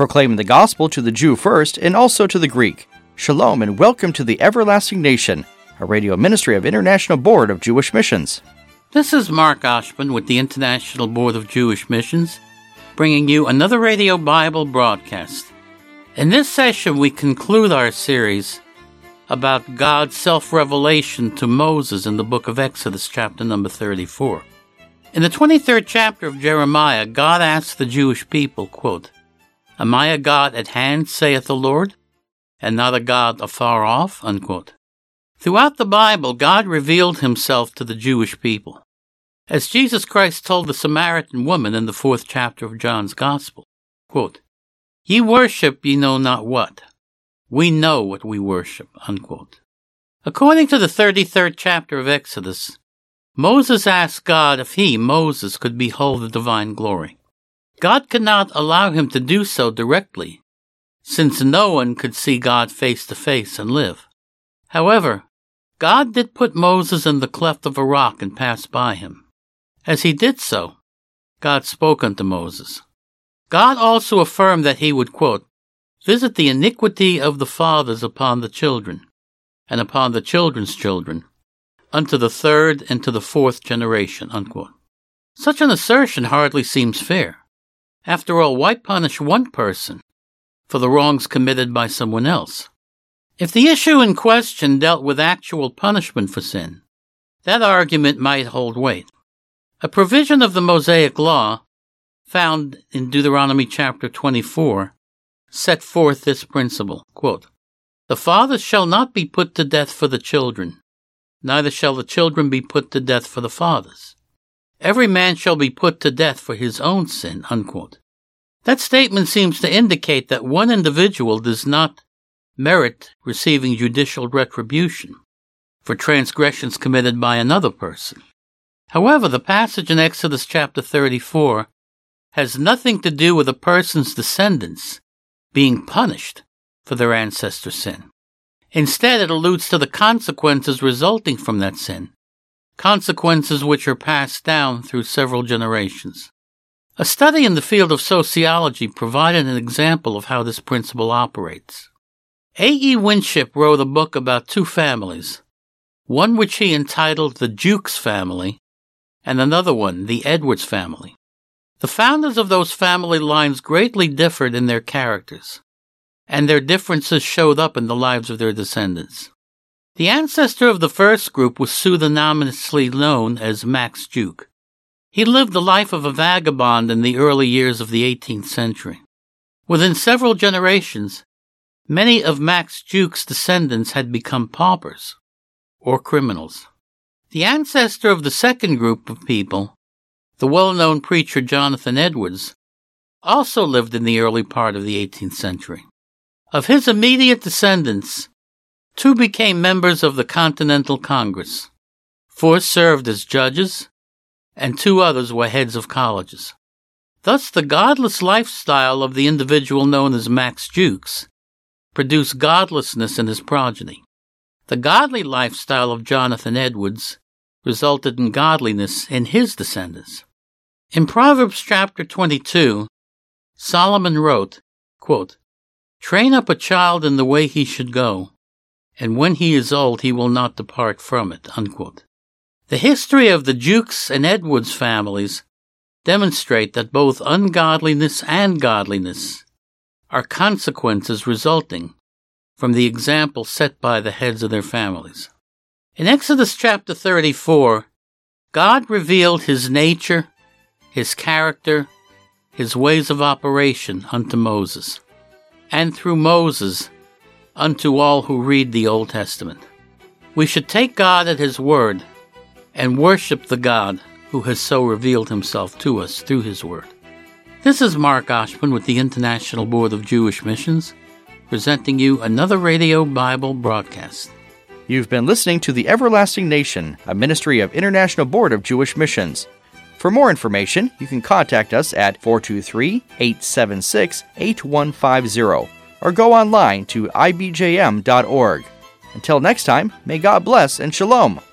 proclaiming the gospel to the Jew first and also to the Greek. Shalom and welcome to the Everlasting Nation, a radio ministry of International Board of Jewish Missions. This is Mark Oshman with the International Board of Jewish Missions, bringing you another radio Bible broadcast. In this session, we conclude our series about God's self-revelation to Moses in the book of Exodus, chapter number 34. In the 23rd chapter of Jeremiah, God asks the Jewish people, quote, "Am I a God at hand, saith the Lord, and not a God afar off?" Unquote. Throughout the Bible, God revealed himself to the Jewish people. As Jesus Christ told the Samaritan woman in the 4th chapter of John's Gospel, quote, "Ye worship ye know not what. We know what we worship," unquote. According to the 33rd chapter of Exodus, Moses asked God if he, Moses, could behold the divine glory. God could not allow him to do so directly, since no one could see God face to face and live. However, God did put Moses in the cleft of a rock and pass by him. As he did so, God spoke unto Moses. God also affirmed that he would, quote, "visit the iniquity of the fathers upon the children, and upon the children's children, unto the 3rd and to the 4th generation," unquote. Such an assertion hardly seems fair. After all, why punish one person for the wrongs committed by someone else? If the issue in question dealt with actual punishment for sin, that argument might hold weight. A provision of the Mosaic Law, found in Deuteronomy chapter 24, set forth this principle, quote, "The fathers shall not be put to death for the children, neither shall the children be put to death for the fathers. Every man shall be put to death for his own sin," unquote. That statement seems to indicate that one individual does not merit receiving judicial retribution for transgressions committed by another person. However, the passage in Exodus chapter 34 has nothing to do with a person's descendants being punished for their ancestor's sin. Instead, it alludes to the consequences resulting from that sin, consequences which are passed down through several generations. A study in the field of sociology provided an example of how this principle operates. A.E. Winship wrote a book about two families, one which he entitled The Jukes Family, and another one, The Edwards Family. The founders of those family lines greatly differed in their characters, and their differences showed up in the lives of their descendants. The ancestor of the first group was pseudonymously known as Max Juke. He lived the life of a vagabond in the early years of the 18th century. Within several generations, many of Max Juke's descendants had become paupers or criminals. The ancestor of the second group of people, the well-known preacher Jonathan Edwards, also lived in the early part of the 18th century. Of his immediate descendants, 2 became members of the Continental Congress, 4 served as judges, and 2 others were heads of colleges. Thus, the godless lifestyle of the individual known as Max Jukes produced godlessness in his progeny. The godly lifestyle of Jonathan Edwards resulted in godliness in his descendants. In Proverbs chapter 22, Solomon wrote, quote, "Train up a child in the way he should go, and when he is old he will not depart from it," unquote. The history of the Jukes and Edwards families demonstrate that both ungodliness and godliness are consequences resulting from the example set by the heads of their families. In Exodus chapter 34, God revealed his nature, his character, his ways of operation unto Moses, and through Moses unto all who read the Old Testament. We should take God at his word and worship the God who has so revealed himself to us through his word. This is Mark Oshman with the International Board of Jewish Missions, presenting you another radio Bible broadcast. You've been listening to The Everlasting Nation, a ministry of International Board of Jewish Missions. For more information, you can contact us at 423-876-8150 or go online to ibjm.org. Until next time, may God bless and shalom.